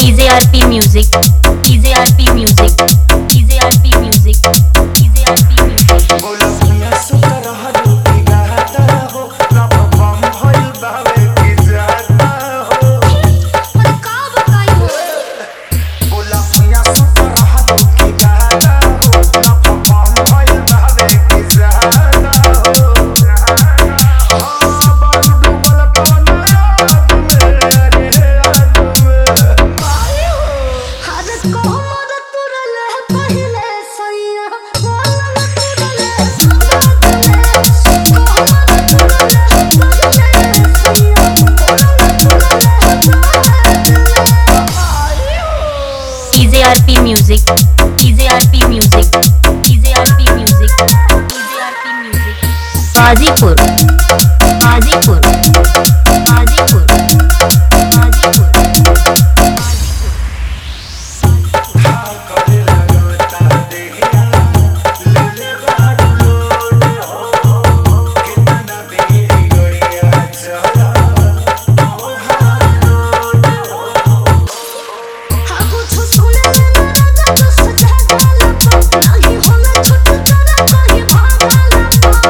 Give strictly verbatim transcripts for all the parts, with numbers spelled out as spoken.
D J R P Music, D J R P Music, D J R P Music, D J R P Music. बोला भैया सुकर हदू की गाता हो, ना बम भइल बावे की जाता हो। पर का बताई हो? बोला भैया सुकर हदू की गाता हो, ना बम भइल बावे की जाता हो। हाँ बारू डूबल कौन रात में, अरे रात में। हर कोमर तुरले पहिले सैया बोलल तुरले समातले कोमर तुरले पहिले सैया बोलल तुरले D J R P Music, D J R P Music, D J R P Music, D J R P Music. Hajipur, Hajipur, Hajipur, Hajipur. हाँ करे लगता देहिया, ले ले बारू लोड हो। कितना देरी गड़िया चला, ओ हाँ लोड हो। हाँ कुछ सुने ना राजा तो सजा डाला नहीं होला छुट करा कहीं भागला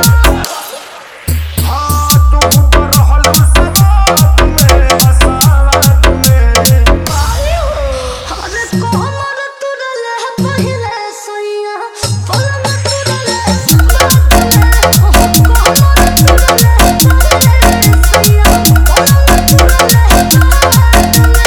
हाँ तू ऊपर रहल सवाद में, हसावत में। हर कोमर तुरले पहिले सैया बोलल तुरले समातले कोमर तुरले पहिले सैया बोलल तुरले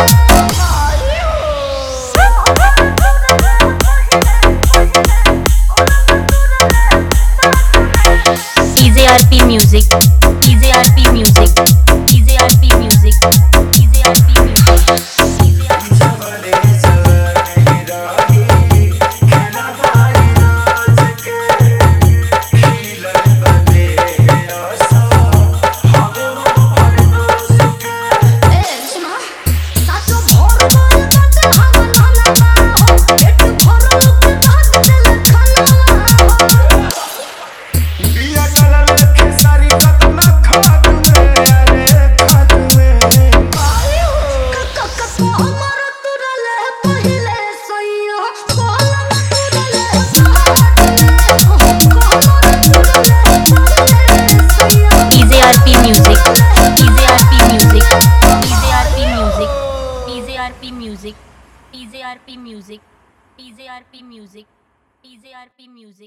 D J R P Music, D J R P Music, D J R P Music, D J R P Music. सबरे सने रही, खाना खाई रोज के। खिलल बदे आसा, हवे भर दोस के। ए सुना साचो भोर भोर बाटे हवा लाला हो पेट भर लुक भात देल खाना हो बिया कलल खेसारी कतना खाद में, अरे खाद में। कोमर तुरले पहिले सैया बोलल तुरले समातले कोमर तुरले पहिले सैया D J R P Music, D J R P Music, D J R P Music, D J R P Music, D J R P Music, D J R P Music, D J R P Music.